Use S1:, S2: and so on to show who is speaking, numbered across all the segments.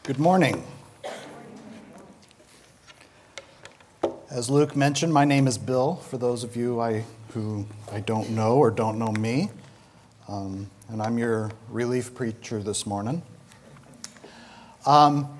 S1: Good morning. As Luke mentioned, my name is Bill, for those of you who I don't know or don't know me, and I'm your relief preacher this morning. As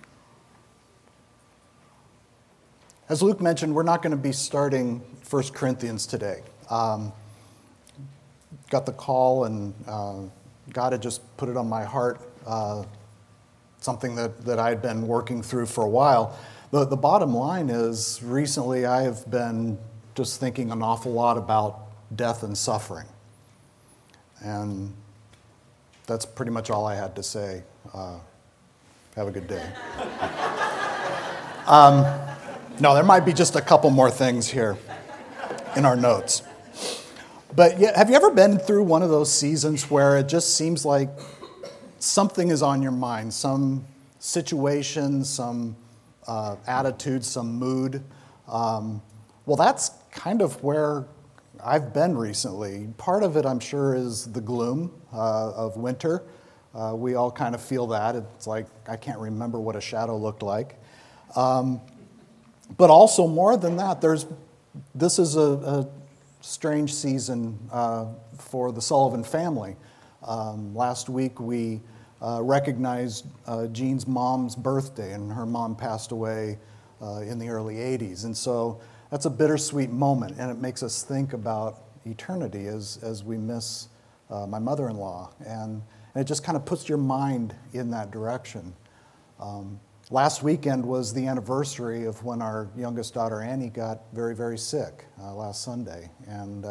S1: Luke mentioned, we're not going to be starting 1 Corinthians today. Got the call and God had just put it on my heart, something that I had been working through for a while. The bottom line is, recently I have been just thinking an awful lot about death and suffering. And that's pretty much all I had to say. Have a good day. No, there might be just a couple more things here in our notes. But yeah, have you ever been through one of those seasons where it just seems like something is on your mind, some situation, some attitude, some mood? Well, that's kind of where I've been recently. Part of it, I'm sure, is the gloom of winter. We all kind of feel that. It's like I can't remember what a shadow looked like. But also more than that, this is a strange season for the Sullivan family. Last week we recognized Jean's mom's birthday, and her mom passed away in the early 80s. And so that's a bittersweet moment, and it makes us think about eternity as we miss my mother-in-law. And it just kind of puts your mind in that direction. Last weekend was the anniversary of when our youngest daughter, Annie, got very, very sick last Sunday. And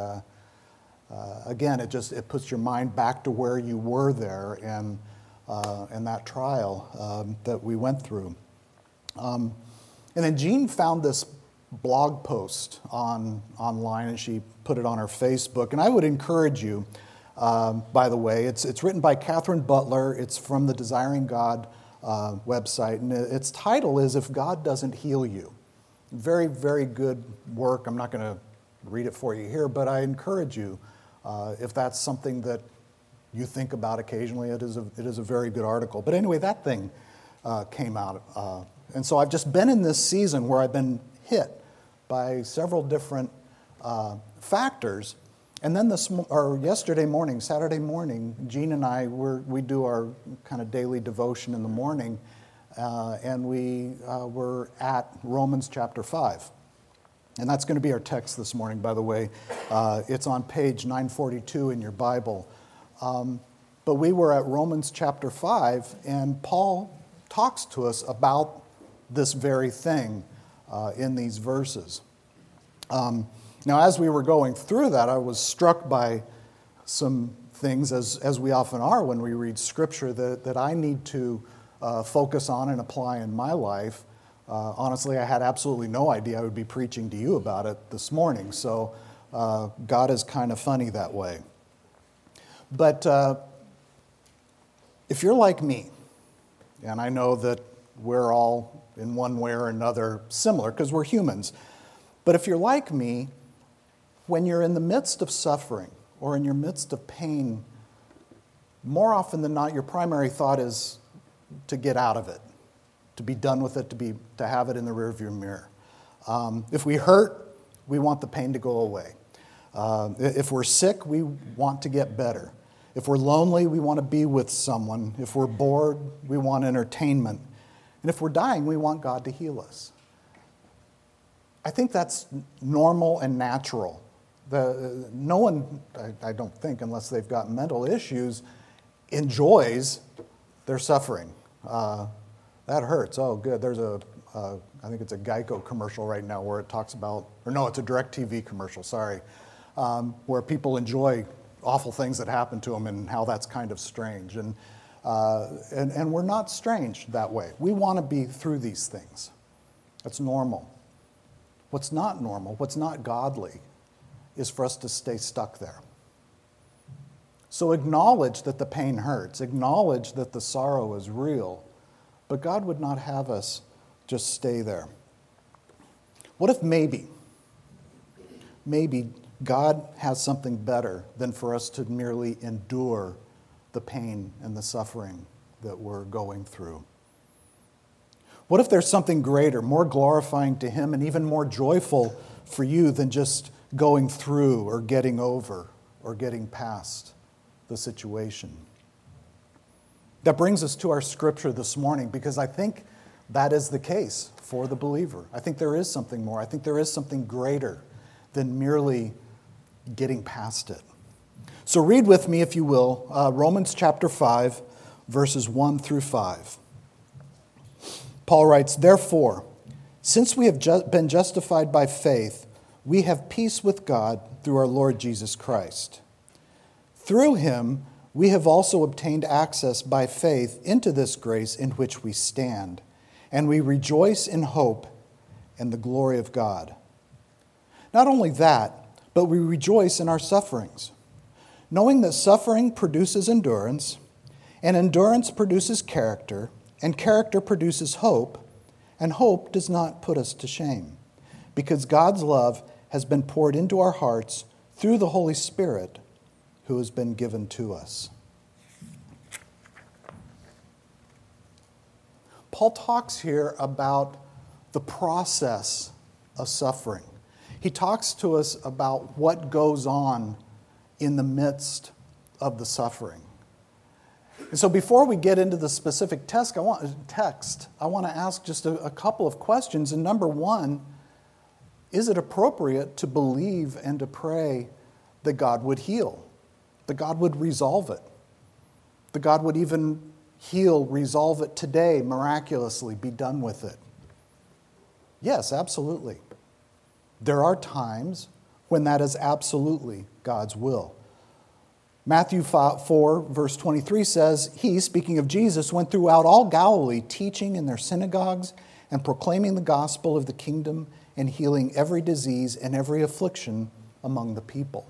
S1: again, it puts your mind back to where you were there and that trial that we went through. And then Jean found this blog post online, and she put it on her Facebook. And I would encourage you, by the way, it's written by Catherine Butler. It's from the Desiring God website, and its title is "If God Doesn't Heal You." Very, very good work. I'm not going to read it for you here, but I encourage you, if that's something that you think about occasionally, it is a very good article. But anyway, that thing came out, and so I've just been in this season where I've been hit by several different factors. And then yesterday morning, Saturday morning, Jean and I, we do our kind of daily devotion in the morning, and we were at Romans chapter 5. And that's going to be our text this morning, by the way. It's on page 942 in your Bible. But we were at Romans chapter 5, and Paul talks to us about this very thing in these verses. Now, as we were going through that, I was struck by some things, as we often are when we read Scripture, that I need to focus on and apply in my life. Honestly, I had absolutely no idea I would be preaching to you about it this morning, so God is kind of funny that way. But if you're like me, and I know that we're all in one way or another similar because we're humans, but if you're like me, when you're in the midst of suffering or in your midst of pain, more often than not, your primary thought is to get out of it, to be done with it, to have it in the rearview mirror. If we hurt, we want the pain to go away. If we're sick, we want to get better. If we're lonely, we want to be with someone. If we're bored, we want entertainment. And if we're dying, we want God to heal us. I think that's normal and natural. No one, I don't think, unless they've got mental issues, enjoys their suffering. That hurts. Oh, good. There's I think it's a Geico commercial right now where it talks about, or no, it's a DirecTV commercial, sorry, where people enjoy awful things that happen to them and how that's kind of strange. And we're not strange that way. We want to be through these things. That's normal. What's not normal, what's not godly, is for us to stay stuck there. So acknowledge that the pain hurts. Acknowledge that the sorrow is real. But God would not have us just stay there. What if maybe God has something better than for us to merely endure the pain and the suffering that we're going through? What if there's something greater, more glorifying to Him and even more joyful for you than just going through or getting over or getting past the situation? That brings us to our scripture this morning, because I think that is the case for the believer. I think there is something more. I think there is something greater than merely getting past it. So read with me, if you will, Romans chapter 5, verses 1 through 5. Paul writes, "Therefore, since we have been justified by faith, we have peace with God through our Lord Jesus Christ. Through Him, we have also obtained access by faith into this grace in which we stand, and we rejoice in hope and the glory of God. Not only that, but we rejoice in our sufferings, knowing that suffering produces endurance, and endurance produces character, and character produces hope, and hope does not put us to shame, because God's love has been poured into our hearts through the Holy Spirit who has been given to us." Paul talks here about the process of suffering. He talks to us about what goes on in the midst of the suffering. And so before we get into the specific text, I want to ask just a couple of questions. And number one, is it appropriate to believe and to pray that God would heal, that God would resolve it, that God would even heal, resolve it today, miraculously, be done with it? Yes, absolutely. There are times when that is absolutely God's will. Matthew 4, verse 23 says, "He," speaking of Jesus, "went throughout all Galilee, teaching in their synagogues and proclaiming the gospel of the kingdom and healing every disease and every affliction among the people."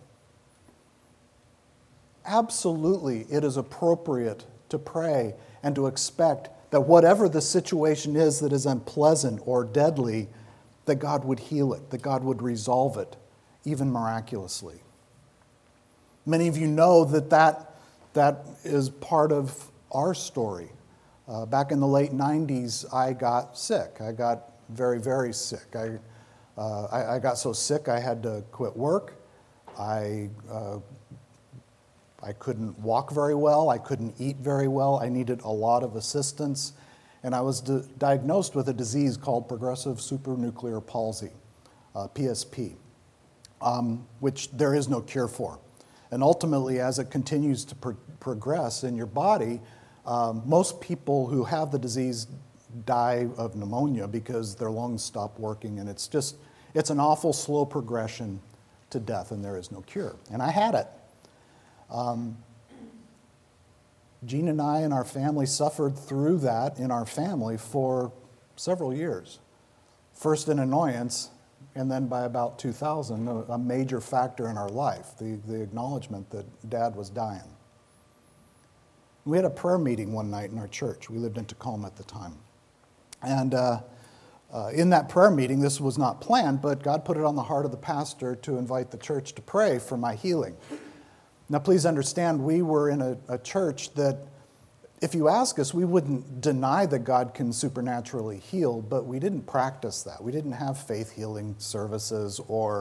S1: Absolutely, it is appropriate to pray and to expect that whatever the situation is that is unpleasant or deadly, that God would heal it, that God would resolve it, even miraculously. Many of you know that is part of our story. Back in the late 90s, I got sick. I got very, very sick. I got so sick I had to quit work. I couldn't walk very well. I couldn't eat very well. I needed a lot of assistance. And I was diagnosed with a disease called progressive supranuclear palsy, PSP, which there is no cure for. And ultimately, as it continues to progress in your body, most people who have the disease die of pneumonia because their lungs stop working. And it's an awful slow progression to death, and there is no cure. And I had it. Jean and I and our family suffered through that in our family for several years. First an annoyance, and then by about 2000, a major factor in our life, the acknowledgement that Dad was dying. We had a prayer meeting one night in our church. We lived in Tacoma at the time. And in that prayer meeting, this was not planned, but God put it on the heart of the pastor to invite the church to pray for my healing. Now, please understand, we were in a church that, if you ask us, we wouldn't deny that God can supernaturally heal, but we didn't practice that. We didn't have faith healing services and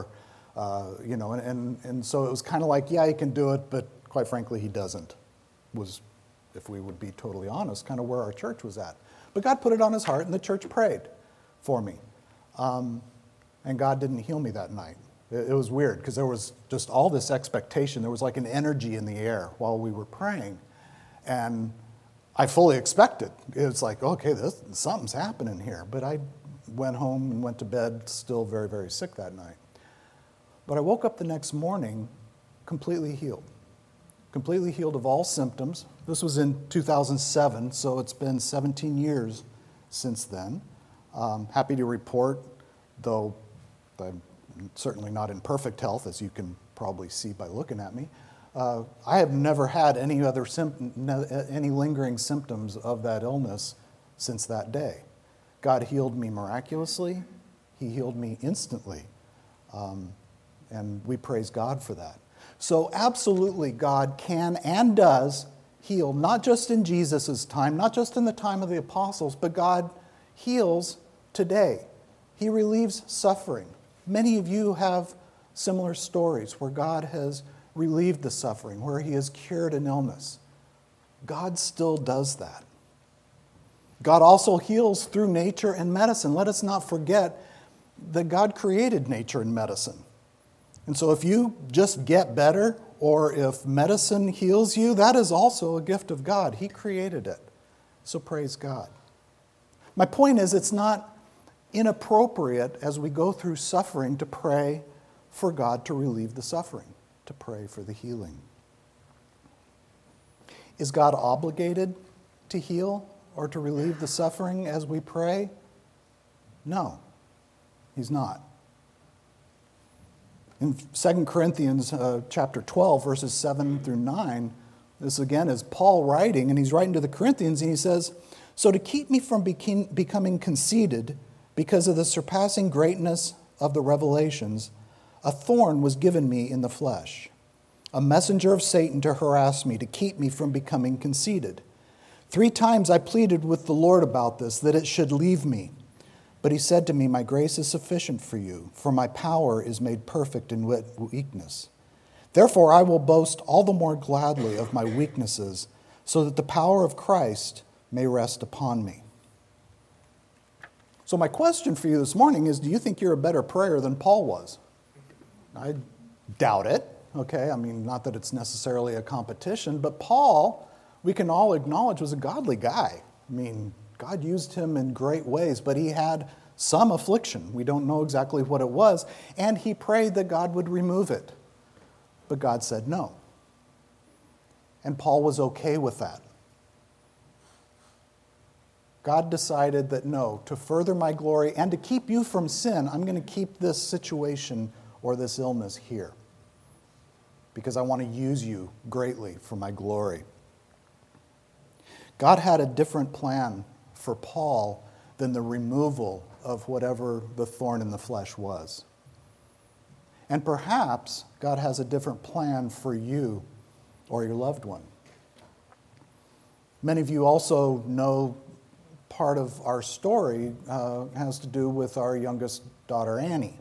S1: so it was kind of like, yeah, he can do it, but quite frankly, he doesn't, was, if we would be totally honest, kind of where our church was at. But God put it on his heart, and the church prayed for me. And God didn't heal me that night. It was weird because there was just all this expectation. There was like an energy in the air while we were praying. And I fully expected. It was like, okay, something's happening here. But I went home and went to bed still very, very sick that night. But I woke up the next morning completely healed of all symptoms. This was in 2007, so it's been 17 years since then. Happy to report, though I'm certainly not in perfect health, as you can probably see by looking at me. I have never had any lingering symptoms of that illness since that day. God healed me miraculously. He healed me instantly. And we praise God for that. So absolutely, God can and does heal, not just in Jesus' time, not just in the time of the apostles, but God heals today. He relieves suffering. Many of you have similar stories where God has relieved the suffering, where he has cured an illness. God still does that. God also heals through nature and medicine. Let us not forget that God created nature and medicine. And so if you just get better, or if medicine heals you, that is also a gift of God. He created it. So praise God. My point is, it's not inappropriate as we go through suffering to pray for God to relieve the suffering, to pray for the healing. Is God obligated to heal or to relieve the suffering as we pray? No, he's not. In 2 Corinthians chapter 12, verses 7 through 9, this again is Paul writing, and he's writing to the Corinthians, and he says, "So to keep me from becoming conceited because of the surpassing greatness of the revelations, a thorn was given me in the flesh, a messenger of Satan to harass me, to keep me from becoming conceited. 3 times I pleaded with the Lord about this, that it should leave me. But he said to me, 'My grace is sufficient for you, for my power is made perfect in weakness. Therefore I will boast all the more gladly of my weaknesses, so that the power of Christ may rest upon me.'" So my question for you this morning is, do you think you're a better prayer than Paul was? I doubt it, okay? I mean, not that it's necessarily a competition, but Paul, we can all acknowledge, was a godly guy. I mean, God used him in great ways, but he had some affliction. We don't know exactly what it was, and he prayed that God would remove it. But God said no. And Paul was okay with that. God decided that no, to further my glory and to keep you from sin, I'm going to keep this situation or this illness here, because I want to use you greatly for my glory. God had a different plan for Paul than the removal of whatever the thorn in the flesh was. And perhaps God has a different plan for you or your loved one. Many of you also know part of our story has to do with our youngest daughter, Annie.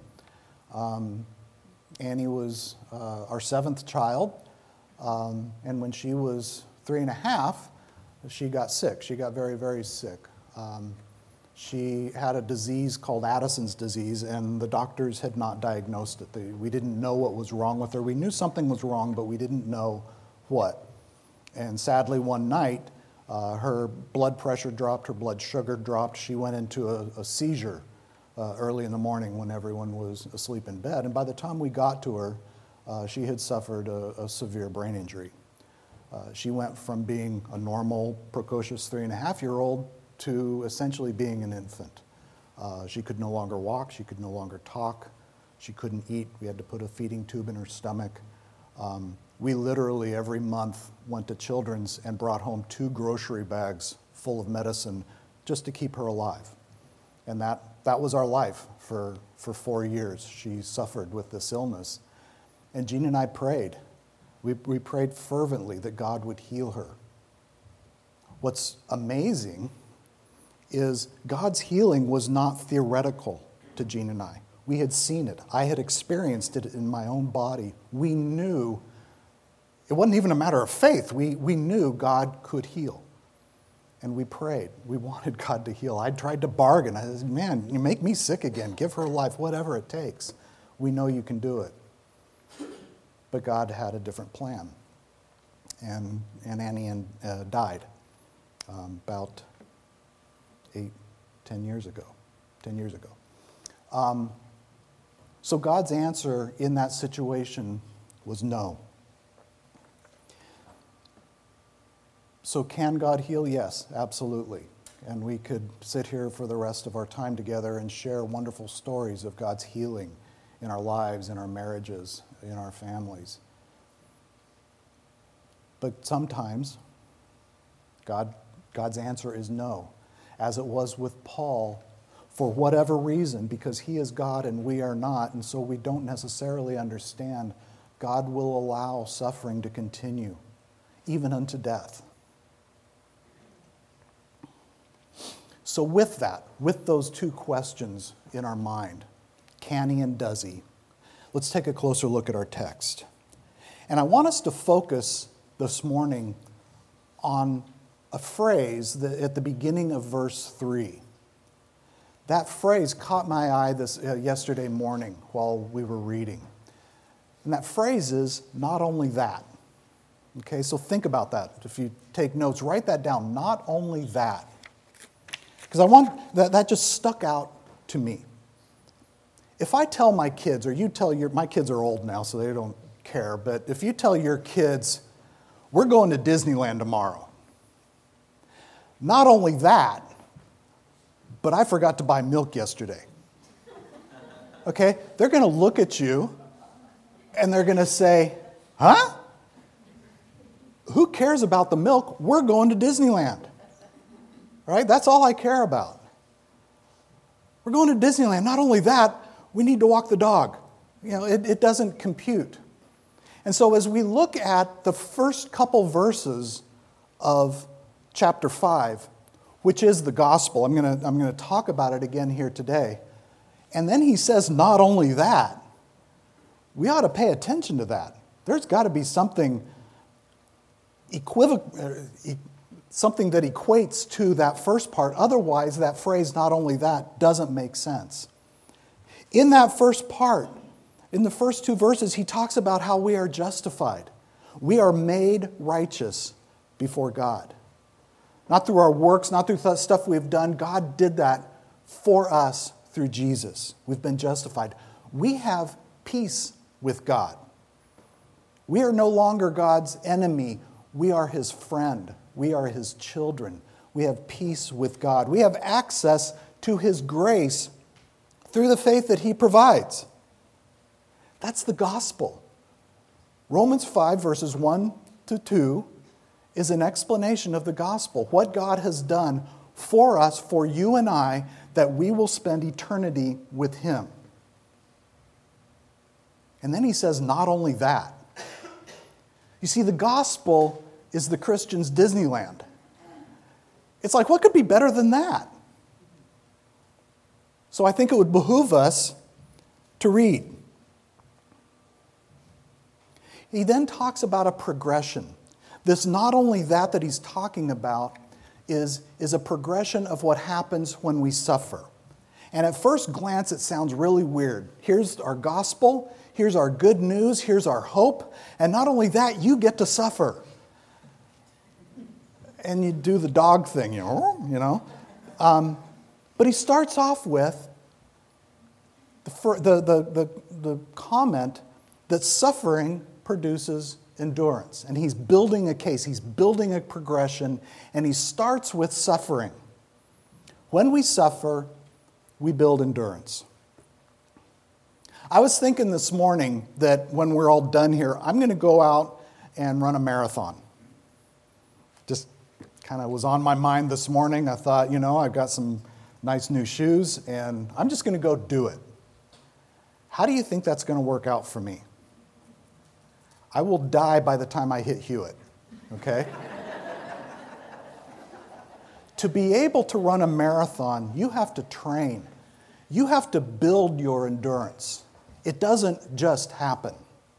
S1: Annie was our 7th child, and when she was 3.5, she got sick. She got very, very sick. She had a disease called Addison's disease, and the doctors had not diagnosed it. We didn't know what was wrong with her. We knew something was wrong, but we didn't know what. And sadly, one night, her blood pressure dropped, her blood sugar dropped. She went into a seizure early in the morning when everyone was asleep in bed. And by the time we got to her, she had suffered a severe brain injury. She went from being a normal, precocious 3.5-year-old to essentially being an infant. She could no longer walk. She could no longer talk. She couldn't eat. We had to put a feeding tube in her stomach. We literally every month went to Children's and brought home 2 grocery bags full of medicine just to keep her alive. And that was our life for 4 years. She suffered with this illness. And Jean and I prayed. We prayed fervently that God would heal her. What's amazing is God's healing was not theoretical to Jean and I. We had seen it. I had experienced it in my own body. We knew, it wasn't even a matter of faith. We knew God could heal. And we prayed. We wanted God to heal. I tried to bargain. I said, "Man, you make me sick again. Give her life, whatever it takes. We know you can do it." But God had a different plan. And Annie died about 10 years ago. So God's answer in that situation was no. So can God heal? Yes, absolutely. And we could sit here for the rest of our time together and share wonderful stories of God's healing in our lives, in our marriages, in our families. But sometimes God's answer is no, as it was with Paul, for whatever reason, because he is God and we are not, and so we don't necessarily understand. God will allow suffering to continue, even unto death. So with that, with those two questions in our mind, can he and does he, let's take a closer look at our text. And I want us to focus this morning on a phrase that at the beginning of verse 3. That phrase caught my eye yesterday morning while we were reading. And that phrase is, not only that. Okay, so think about that. If you take notes, write that down. Not only that. Because I want that just stuck out to me. If I tell my kids, or you tell my kids are old now, so they don't care, but if you tell your kids, we're going to Disneyland tomorrow. Not only that, but I forgot to buy milk yesterday. Okay? They're going to look at you and they're going to say, huh? Who cares about the milk? We're going to Disneyland. Right? That's all I care about. We're going to Disneyland. Not only that, we need to walk the dog. It doesn't compute. And so as we look at the first couple verses of chapter 5, which is the gospel, I'm going to talk about it again here today. And then he says, not only that, we ought to pay attention to that. There's got to be something something that equates to that first part. Otherwise, that phrase, not only that, doesn't make sense. In that first part, in the first two verses, he talks about how we are justified. We are made righteous before God. Not through our works, not through the stuff we've done. God did that for us through Jesus. We've been justified. We have peace with God. We are no longer God's enemy. We are his friend. We are his children. We have peace with God. We have access to his grace through the faith that he provides. That's the gospel. Romans 5, verses 1 to 2, is an explanation of the gospel. What God has done for us, for you and I, that we will spend eternity with him. And then he says, not only that. You see, the gospel is the Christian's Disneyland. It's like, what could be better than that? So I think it would behoove us to read. He then talks about a progression. This not only that he's talking about is a progression of what happens when we suffer. And at first glance, it sounds really weird. Here's our gospel, here's our good news, here's our hope, and not only that, you get to suffer. And you do the dog thing, you know. But he starts off with the comment that suffering produces endurance. And he's building a case, he's building a progression, and he starts with suffering. When we suffer, we build endurance. I was thinking this morning that when we're all done here, I'm going to go out and run a marathon. Just kind of was on my mind this morning. I thought, I've got some nice new shoes, and I'm just going to go do it. How do you think that's going to work out for me? I will die by the time I hit Hewitt, okay? To be able to run a marathon, you have to train. You have to build your endurance. It doesn't just happen.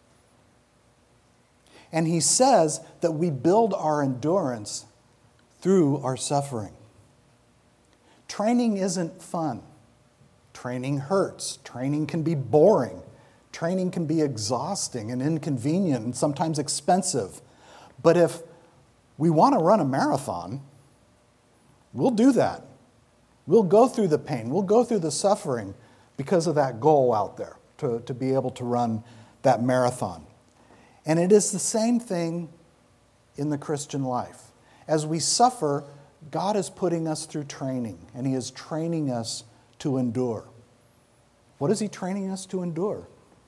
S1: And he says that we build our endurance through our suffering. Training isn't fun. Training hurts. Training can be boring. Training can be exhausting and inconvenient and sometimes expensive. But if we want to run a marathon, we'll do that. We'll go through the pain. We'll go through the suffering because of that goal out there to be able to run that marathon. And it is the same thing in the Christian life. As we suffer, God is putting us through training, and he is training us to endure. What is he training us to endure?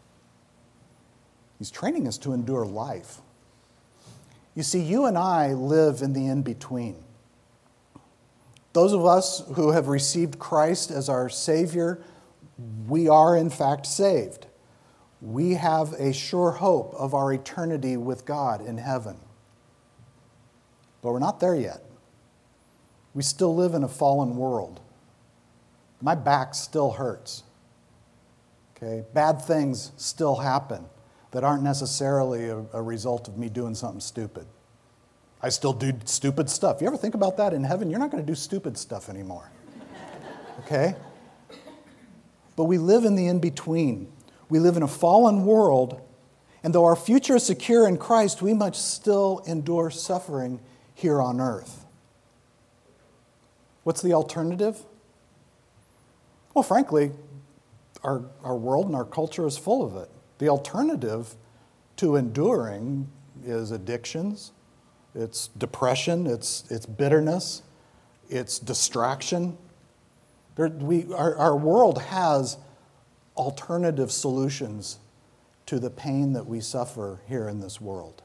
S1: He's training us to endure life. You see, you and I live in the in-between. Those of us who have received Christ as our Savior, we are in fact saved. We have a sure hope of our eternity with God in heaven. But we're not there yet. We still live in a fallen world. My back still hurts. Okay? Bad things still happen that aren't necessarily a result of me doing something stupid. I still do stupid stuff. You ever think about that in heaven? You're not going to do stupid stuff anymore. Okay? But we live in the in-between. We live in a fallen world, and though our future is secure in Christ, we must still endure suffering here on earth. What's the alternative? Well, frankly, our world and our culture is full of it. The alternative to enduring is addictions, it's depression, it's bitterness, it's distraction. Our world has alternative solutions to the pain that we suffer here in this world.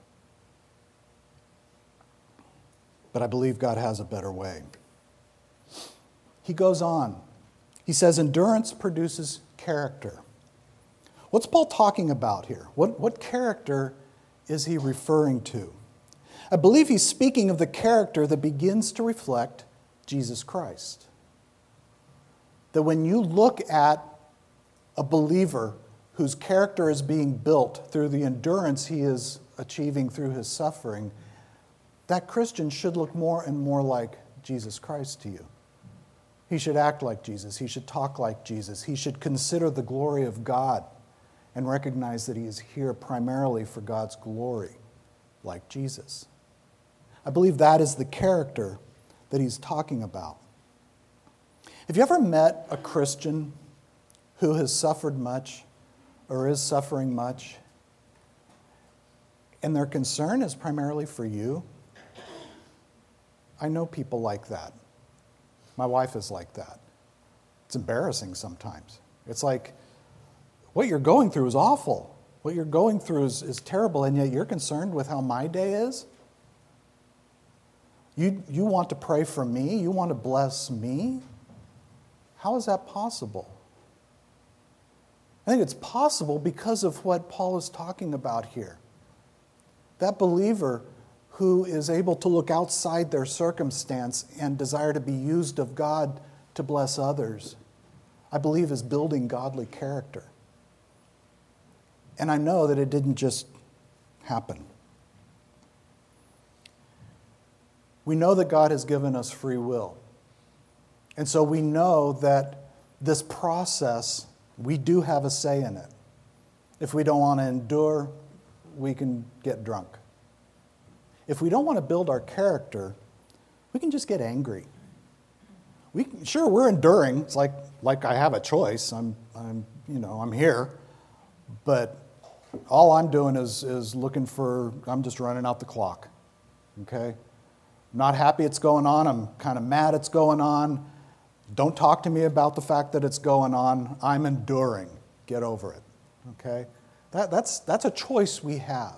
S1: But I believe God has a better way. He goes on. He says, endurance produces character. What's Paul talking about here? What character is he referring to? I believe he's speaking of the character that begins to reflect Jesus Christ. That when you look at a believer whose character is being built through the endurance he is achieving through his suffering, that Christian should look more and more like Jesus Christ to you. He should act like Jesus. He should talk like Jesus. He should consider the glory of God and recognize that he is here primarily for God's glory, like Jesus. I believe that is the character that he's talking about. Have you ever met a Christian who has suffered much or is suffering much, and their concern is primarily for you? I know people like that. My wife is like that. It's embarrassing sometimes. It's like, what you're going through is awful. What you're going through is terrible, and yet you're concerned with how my day is? You want to pray for me? You want to bless me? How is that possible? I think it's possible because of what Paul is talking about here. That believer who is able to look outside their circumstance and desire to be used of God to bless others, I believe is building godly character. And I know that it didn't just happen. We know that God has given us free will. And so we know that this process, we do have a say in it. If we don't want to endure, we can get drunk. If we don't want to build our character, we can just get angry. Sure, we're enduring. It's like I have a choice. I'm here. But all I'm doing is I'm just running out the clock. Okay? Not happy it's going on. I'm kind of mad it's going on. Don't talk to me about the fact that it's going on. I'm enduring. Get over it. Okay? That's a choice we have.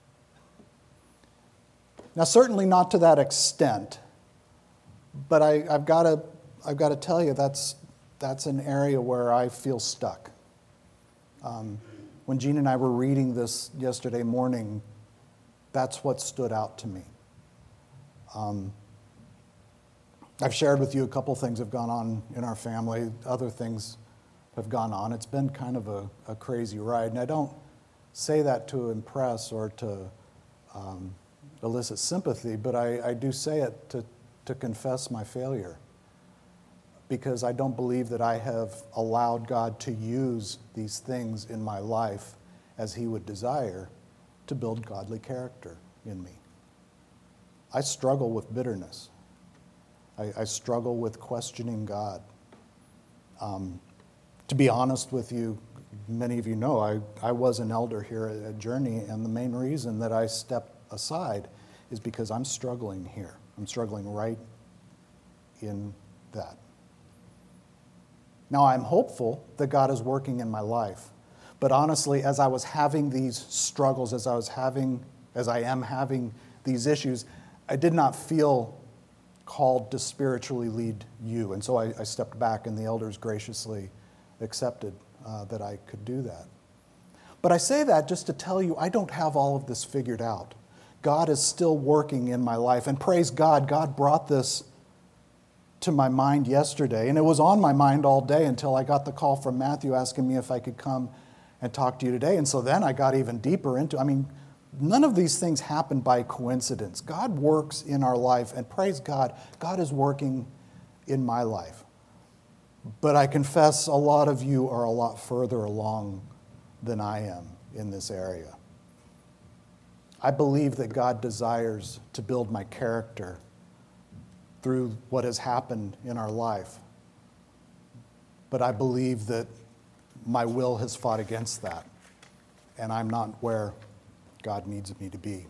S1: Now, certainly not to that extent, but I've got to tell you that's an area where I feel stuck. When Gene and I were reading this yesterday morning, that's what stood out to me. I've shared with you a couple things have gone on in our family. Other things have gone on. It's been kind of a crazy ride. And I don't say that to impress or to elicit sympathy, but I do say it to confess my failure. Because I don't believe that I have allowed God to use these things in my life as He would desire to build godly character in me. I struggle with bitterness. I struggle with questioning God. To be honest with you, many of you know I was an elder here at Journey, and the main reason that I stepped aside is because I'm struggling here. I'm struggling right in that. Now, I'm hopeful that God is working in my life. But honestly, as I was having these struggles, as I am having these issues, I did not feel called to spiritually lead you. And so I stepped back, and the elders graciously accepted that I could do that. But I say that just to tell you I don't have all of this figured out. God is still working in my life. And praise God, God brought this to my mind yesterday, and it was on my mind all day until I got the call from Matthew asking me if I could come and talk to you today. And so then I got even deeper into, none of these things happen by coincidence. God works in our life, and praise God, God is working in my life. But I confess a lot of you are a lot further along than I am in this area. I believe that God desires to build my character through what has happened in our life. But I believe that my will has fought against that, and I'm not where God needs me to be.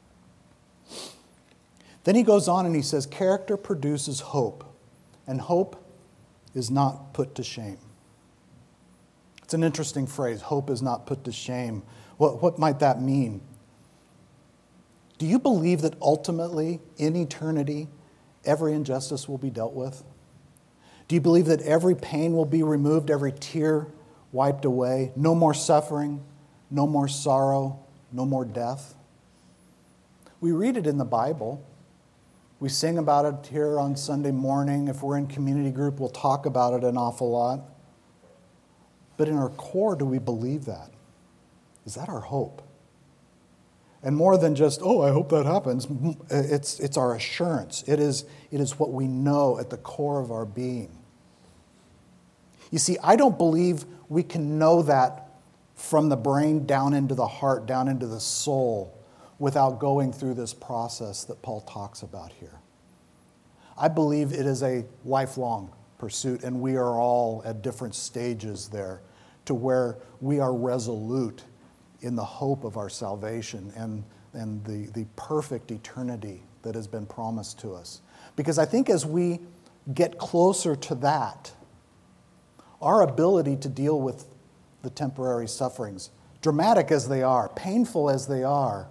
S1: Then he goes on and he says, character produces hope, and hope is not put to shame. It's an interesting phrase, hope is not put to shame. What might that mean? Do you believe that ultimately, in eternity, every injustice will be dealt with? Do you believe that every pain will be removed, every tear wiped away? No more suffering, no more sorrow, no more death? We read it in the Bible. We sing about it here on Sunday morning. If we're in community group, we'll talk about it an awful lot. But in our core, do we believe that? Is that our hope? And more than just, I hope that happens, it's our assurance. It is what we know at the core of our being. You see, I don't believe we can know that from the brain down into the heart, down into the soul, without going through this process that Paul talks about here. I believe it is a lifelong pursuit, and we are all at different stages there to where we are resolute in the hope of our salvation and the perfect eternity that has been promised to us. Because I think as we get closer to that, our ability to deal with the temporary sufferings, dramatic as they are, painful as they are,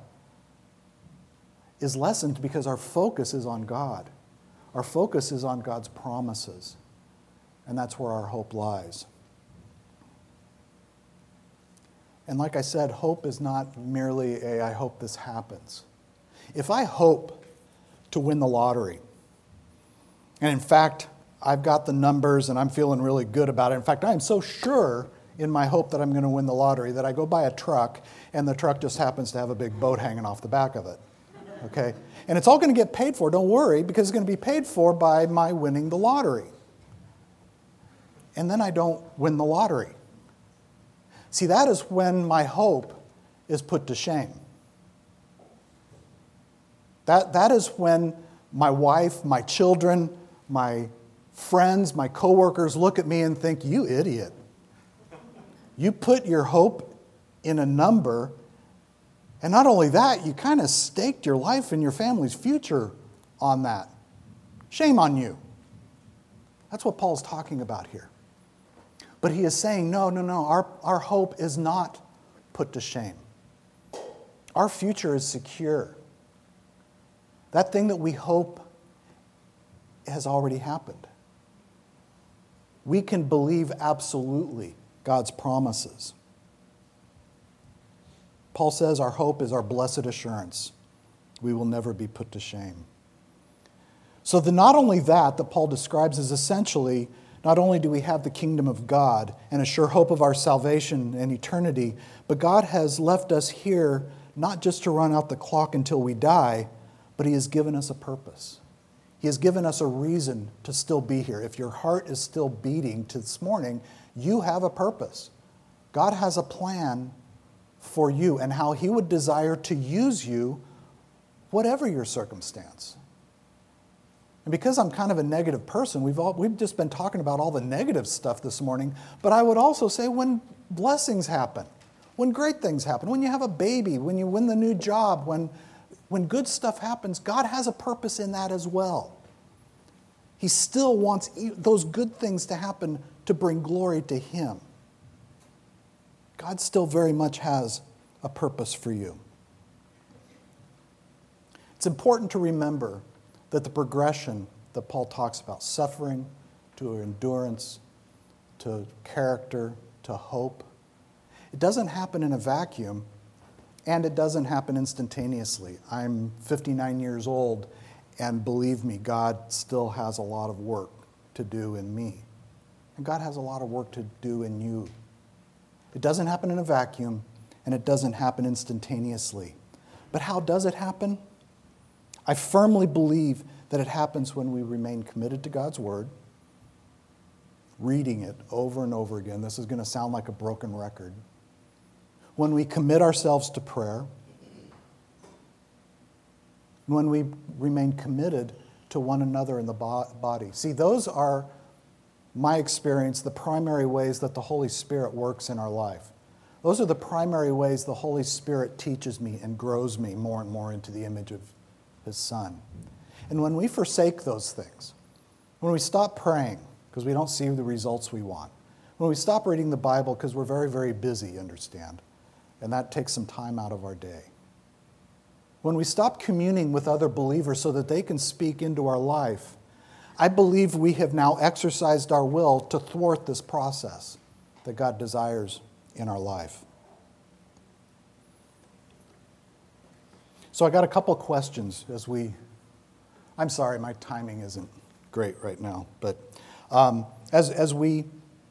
S1: is lessened because our focus is on God. Our focus is on God's promises. And that's where our hope lies. And like I said, hope is not merely I hope this happens. If I hope to win the lottery, and in fact, I've got the numbers and I'm feeling really good about it. In fact, I am so sure in my hope that I'm going to win the lottery that I go buy a truck and the truck just happens to have a big boat hanging off the back of it. Okay? And it's all going to get paid for, don't worry, because it's going to be paid for by my winning the lottery. And then I don't win the lottery. See, that is when my hope is put to shame. That is when my wife, my children, my friends, my coworkers look at me and think, you idiot. You put your hope in a number, and not only that, you kind of staked your life and your family's future on that. Shame on you. That's what Paul's talking about here. But he is saying, no, our hope is not put to shame. Our future is secure. That thing that we hope has already happened. We can believe absolutely God's promises. Paul says our hope is our blessed assurance. We will never be put to shame. So not only that Paul describes is essentially, not only do we have the kingdom of God and a sure hope of our salvation and eternity, but God has left us here not just to run out the clock until we die, but He has given us a purpose. He has given us a reason to still be here. If your heart is still beating to this morning, you have a purpose. God has a plan for you and how He would desire to use you, whatever your circumstance. And because I'm kind of a negative person, we've just been talking about all the negative stuff this morning, but I would also say when blessings happen, when great things happen, when you have a baby, when you win the new job, when good stuff happens, God has a purpose in that as well. He still wants those good things to happen to bring glory to Him. God still very much has a purpose for you. It's important to remember that the progression that Paul talks about, suffering to endurance, to character, to hope, it doesn't happen in a vacuum, and it doesn't happen instantaneously. I'm 59 years old, And believe me, God still has a lot of work to do in me. And God has a lot of work to do in you. It doesn't happen in a vacuum, and it doesn't happen instantaneously. But how does it happen? I firmly believe that it happens when we remain committed to God's Word, reading it over and over again. This is going to sound like a broken record. When we commit ourselves to prayer, when we remain committed to one another in the body. See, those are, my experience, the primary ways that the Holy Spirit works in our life. Those are the primary ways the Holy Spirit teaches me and grows me more and more into the image of His Son. And when we forsake those things, when we stop praying because we don't see the results we want, when we stop reading the Bible because we're very, very busy, understand, and that takes some time out of our day, when we stop communing with other believers so that they can speak into our life, I believe we have now exercised our will to thwart this process that God desires in our life. So I got a couple questions I'm sorry, my timing isn't great right now, but as we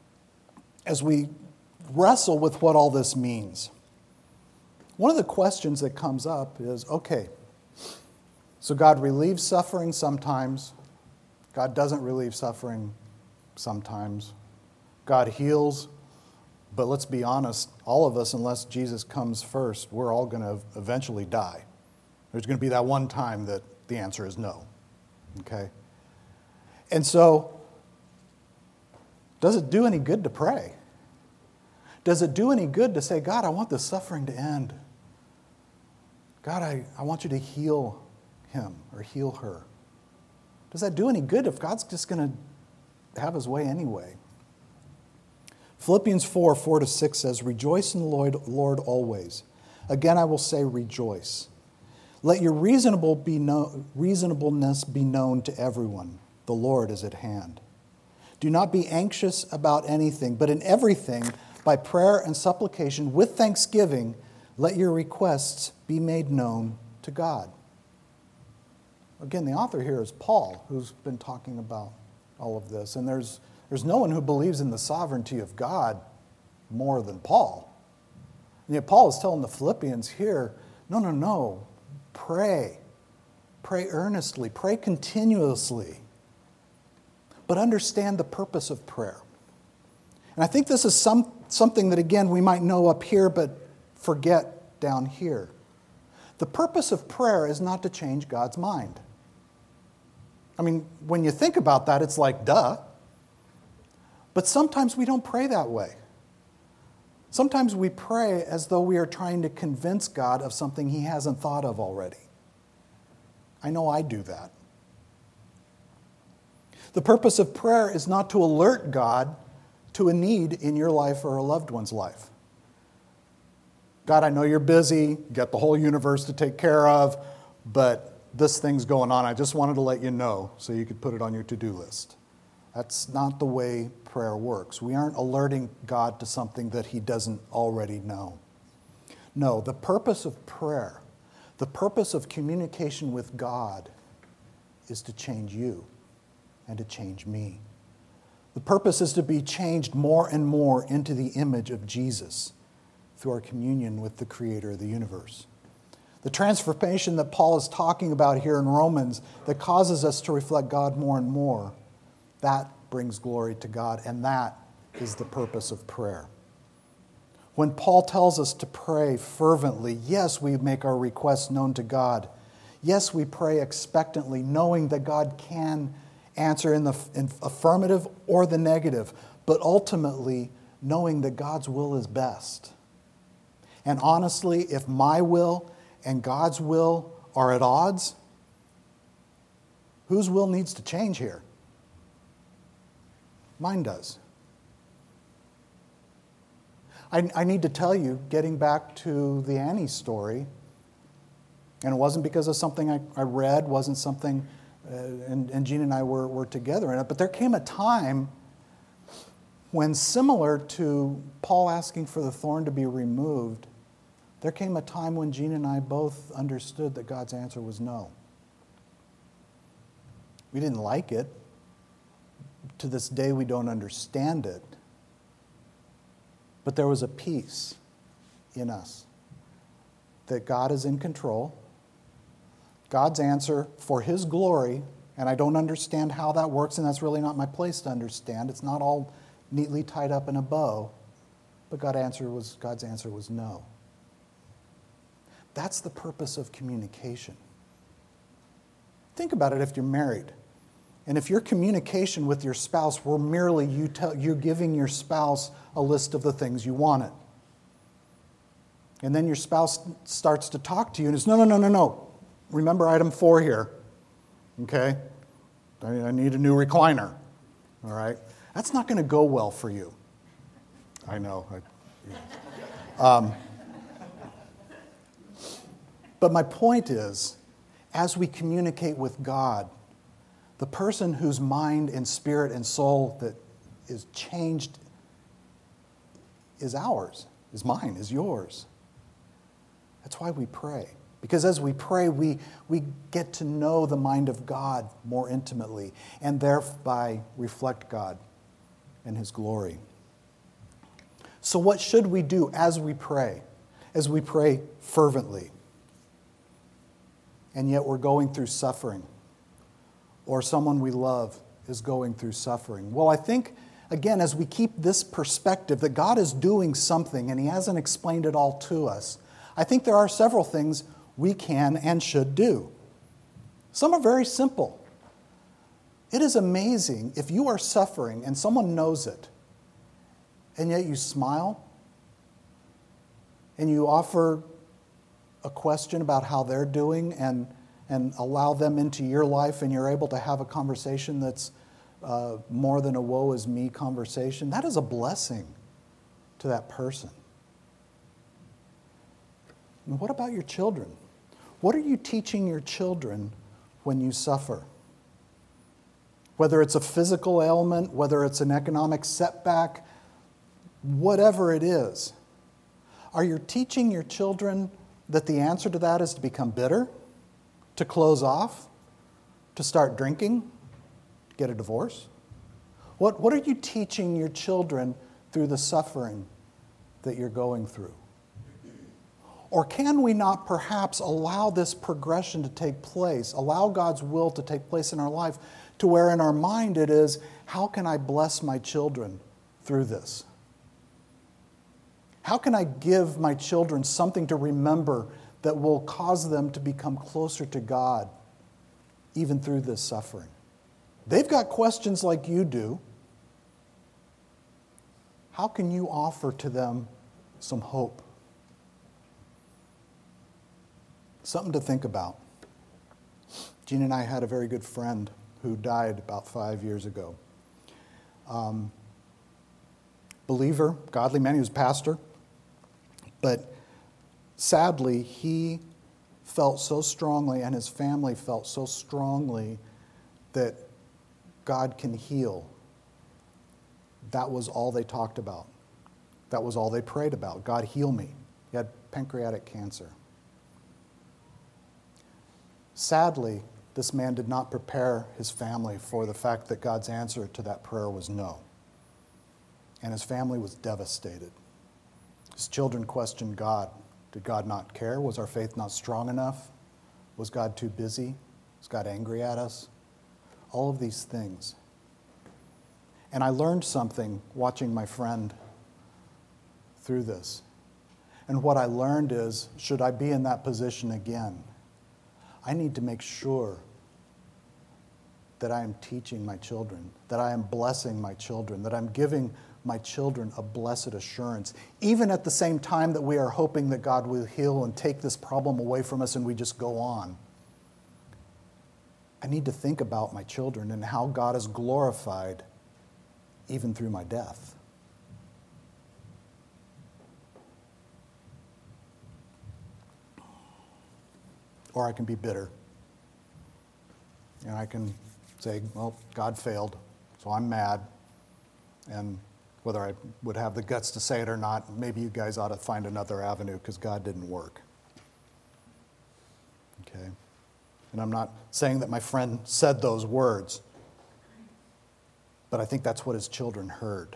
S1: wrestle with what all this means, one of the questions that comes up is, okay, so God relieves suffering sometimes. God doesn't relieve suffering sometimes. God heals, but let's be honest, all of us, unless Jesus comes first, we're all going to eventually die. There's going to be that one time that the answer is no, okay? And so, does it do any good to pray? Does it do any good to say, God, I want this suffering to end? God, I want you to heal him or heal her. Does that do any good if God's just going to have his way anyway? Philippians 4:4-6 says, "Rejoice in the Lord always. Again, I will say rejoice. Let your reasonableness be known to everyone. The Lord is at hand. Do not be anxious about anything, but in everything, by prayer and supplication, with thanksgiving, let your requests be made known to God." Again, the author here is Paul, who's been talking about all of this. And there's no one who believes in the sovereignty of God more than Paul. And yet Paul is telling the Philippians here, no, pray. Pray earnestly. Pray continuously. But understand the purpose of prayer. And I think this is something that, again, we might know up here, but forget down here. The purpose of prayer is not to change God's mind. I mean, when you think about that, it's like, duh. But sometimes we don't pray that way. Sometimes we pray as though we are trying to convince God of something He hasn't thought of already. I know I do that. The purpose of prayer is not to alert God to a need in your life or a loved one's life. God, I know you're busy, got the whole universe to take care of, but this thing's going on. I just wanted to let you know so you could put it on your to-do list. That's not the way prayer works. We aren't alerting God to something that He doesn't already know. No, the purpose of prayer, the purpose of communication with God is to change you and to change me. The purpose is to be changed more and more into the image of Jesus through our communion with the Creator of the universe. The transformation that Paul is talking about here in Romans that causes us to reflect God more and more, that brings glory to God, and that is the purpose of prayer. When Paul tells us to pray fervently, yes, we make our requests known to God. Yes, we pray expectantly, knowing that God can answer in the affirmative or the negative, but ultimately knowing that God's will is best. And honestly, if my will and God's will are at odds, whose will needs to change here? Mine does. I need to tell you, getting back to the Annie story, and it wasn't because of something I read, wasn't something, and Gene and I were together in it, but there came a time when, similar to Paul asking for the thorn to be removed, there came a time when Gene and I both understood that God's answer was no. We didn't like it. To this day, we don't understand it. But there was a peace in us that God is in control. God's answer for His glory, and I don't understand how that works, and that's really not my place to understand. It's not all neatly tied up in a bow. But God's answer was no. That's the purpose of communication. Think about it if you're married. And if your communication with your spouse were merely you giving your spouse a list of the things you wanted. And then your spouse starts to talk to you and it's, no. Remember item 4 here. Okay? I need a new recliner. All right? That's not going to go well for you. I know. But my point is, as we communicate with God, the person whose mind and spirit and soul that is changed is ours, is mine, is yours. That's why we pray. Because as we pray, we get to know the mind of God more intimately and thereby reflect God and His glory. So what should we do as we pray? As we pray fervently, and yet we're going through suffering, or someone we love is going through suffering. Well, I think, again, as we keep this perspective that God is doing something and He hasn't explained it all to us, I think there are several things we can and should do. Some are very simple. It is amazing if you are suffering and someone knows it, and yet you smile and you offer a question about how they're doing and allow them into your life, and you're able to have a conversation that's more than a woe is me conversation. That is a blessing to that person. And what about your children? What are you teaching your children when you suffer? Whether it's a physical ailment, whether it's an economic setback, whatever it is, are you teaching your children that the answer to that is to become bitter, to close off, to start drinking, to get a divorce? What are you teaching your children through the suffering that you're going through? Or can we not perhaps allow this progression to take place, allow God's will to take place in our life, to where in our mind it is, how can I bless my children through this? How can I give my children something to remember that will cause them to become closer to God, even through this suffering? They've got questions like you do. How can you offer to them some hope? Something to think about. Jean and I had a very good friend who died about 5 years ago. Believer, godly man, he was pastor. But sadly, he felt so strongly, and his family felt so strongly, that God can heal. That was all they talked about. That was all they prayed about. God, heal me. He had pancreatic cancer. Sadly, this man did not prepare his family for the fact that God's answer to that prayer was no. And his family was devastated. His children questioned God. Did God not care? Was our faith not strong enough? Was God too busy? Was God angry at us? All of these things. And I learned something watching my friend through this. And what I learned is, should I be in that position again, I need to make sure that I am teaching my children, that I am blessing my children, that I'm giving my children a blessed assurance, even at the same time that we are hoping that God will heal and take this problem away from us and we just go on. I need to think about my children and how God is glorified even through my death. Or I can be bitter. And I can say, well, God failed, so I'm mad. And whether I would have the guts to say it or not, maybe you guys ought to find another avenue because God didn't work. Okay? And I'm not saying that my friend said those words, but I think that's what his children heard.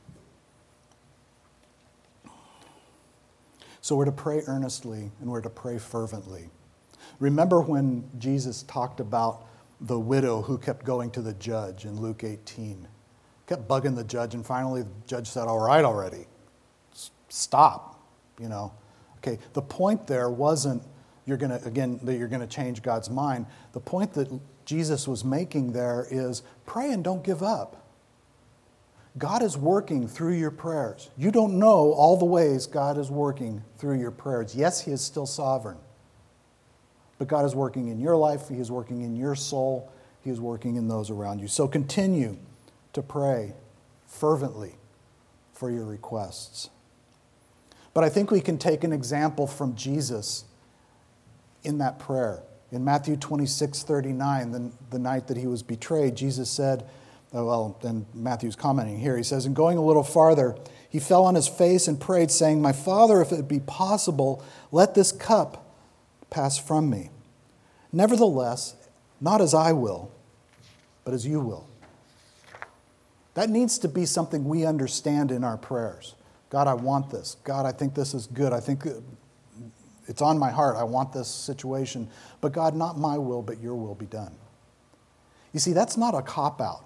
S1: So we're to pray earnestly and we're to pray fervently. Remember when Jesus talked about the widow who kept going to the judge in Luke 18? Kept bugging the judge, and finally the judge said, all right already. Stop, Okay, the point there wasn't that you're going to change God's mind. The point that Jesus was making there is pray and don't give up. God is working through your prayers. You don't know all the ways God is working through your prayers. Yes, He is still sovereign. But God is working in your life. He is working in your soul. He is working in those around you. So continue to pray fervently for your requests. But I think we can take an example from Jesus in that prayer. In Matthew 26:39, the night that he was betrayed, Jesus said, and Matthew's commenting here, he says, and going a little farther, he fell on his face and prayed, saying, my Father, if it be possible, let this cup pass from me. Nevertheless, not as I will, but as you will. That needs to be something we understand in our prayers. God, I want this. God, I think this is good. I think it's on my heart. I want this situation. But God, not my will, but your will be done. You see, that's not a cop-out.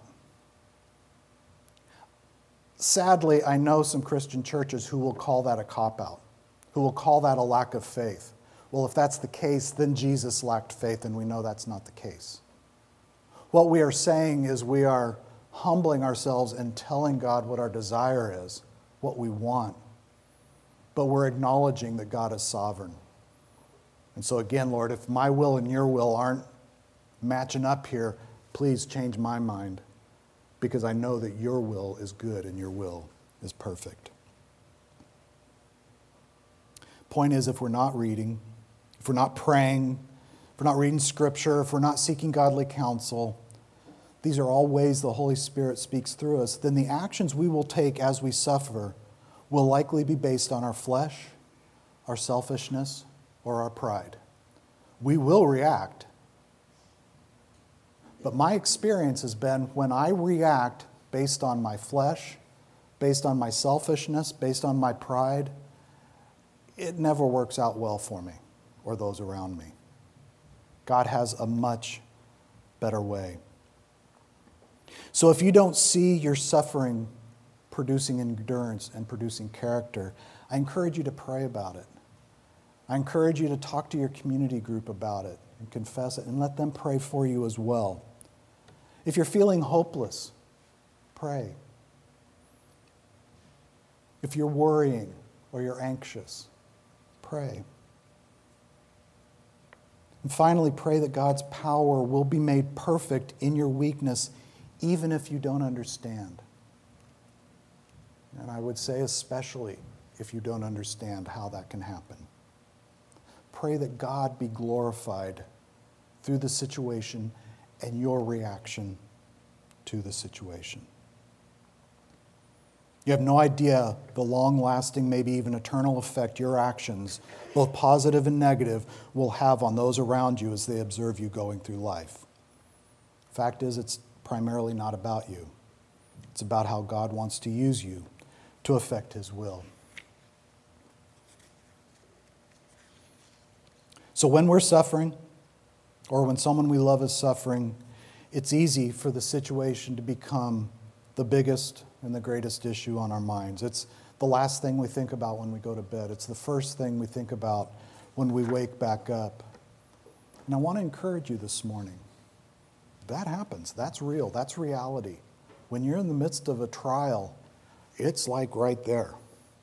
S1: Sadly, I know some Christian churches who will call that a cop-out, who will call that a lack of faith. Well, if that's the case, then Jesus lacked faith, and we know that's not the case. What we are saying is we are humbling ourselves and telling God what our desire is, what we want. But we're acknowledging that God is sovereign. And so again, Lord, if my will and your will aren't matching up here, please change my mind, because I know that your will is good and your will is perfect. Point is, if we're not reading, if we're not praying, if we're not reading Scripture, if we're not seeking godly counsel, these are all ways the Holy Spirit speaks through us, then the actions we will take as we suffer will likely be based on our flesh, our selfishness, or our pride. We will react. But my experience has been when I react based on my flesh, based on my selfishness, based on my pride, it never works out well for me or those around me. God has a much better way. So if you don't see your suffering producing endurance and producing character, I encourage you to pray about it. I encourage you to talk to your community group about it and confess it and let them pray for you as well. If you're feeling hopeless, pray. If you're worrying or you're anxious, pray. And finally, pray that God's power will be made perfect in your weakness, even if you don't understand. And I would say especially if you don't understand how that can happen. Pray that God be glorified through the situation and your reaction to the situation. You have no idea the long-lasting, maybe even eternal effect your actions, both positive and negative, will have on those around you as they observe you going through life. Fact is, it's primarily not about you. It's about how God wants to use you to effect His will. So when we're suffering, or when someone we love is suffering, it's easy for the situation to become the biggest and the greatest issue on our minds. It's the last thing we think about when we go to bed. It's the first thing we think about when we wake back up. And I want to encourage you this morning. That happens. That's real. That's reality. When you're in the midst of a trial, it's like right there.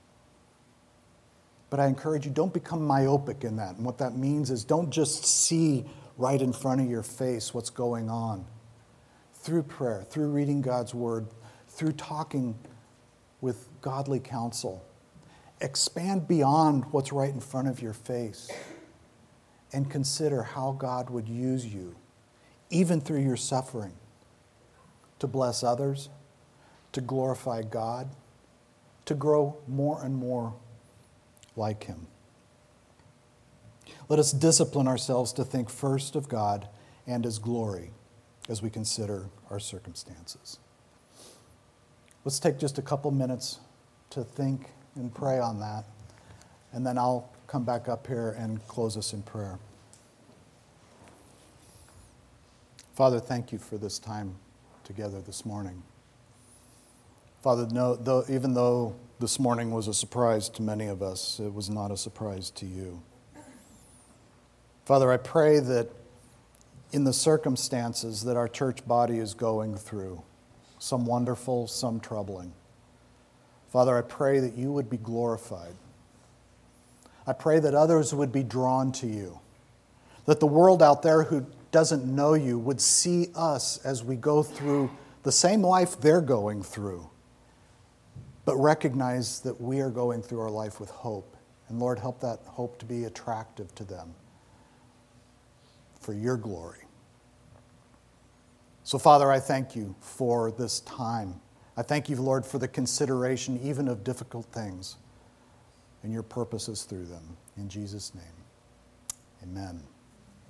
S1: But I encourage you, don't become myopic in that. And what that means is don't just see right in front of your face what's going on. Through prayer, through reading God's Word, through talking with godly counsel, expand beyond what's right in front of your face and consider how God would use you, even through your suffering, to bless others, to glorify God, to grow more and more like Him. Let us discipline ourselves to think first of God and His glory as we consider our circumstances. Let's take just a couple minutes to think and pray on that, and then I'll come back up here and close us in prayer. Father, thank you for this time together this morning. Father, even though this morning was a surprise to many of us, it was not a surprise to you. Father, I pray that in the circumstances that our church body is going through, some wonderful, some troubling, Father, I pray that you would be glorified. I pray that others would be drawn to you, that the world out there who doesn't know you would see us as we go through the same life they're going through, but recognize that we are going through our life with hope. And Lord, help that hope to be attractive to them for your glory. So, Father, I thank you for this time. I thank you, Lord, for the consideration even of difficult things and your purposes through them. In Jesus' name, amen.